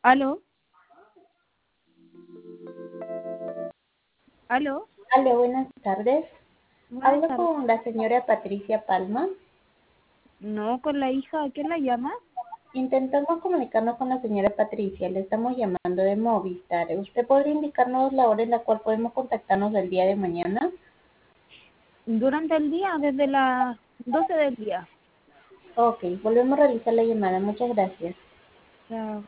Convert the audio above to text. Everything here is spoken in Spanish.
¿Aló? ¿Aló? Aló, buenas tardes. Buenas Hablo tardes. con la señora Patricia Palma. No, con la hija. ¿Quién la llama? Intentamos comunicarnos con la señora Patricia. Le estamos llamando de Movistar. ¿Usted podría indicarnos la hora en la cual podemos contactarnos el día de mañana? Durante el día, desde las 12 del día. Ok, volvemos a realizar la llamada. Muchas gracias. Chao.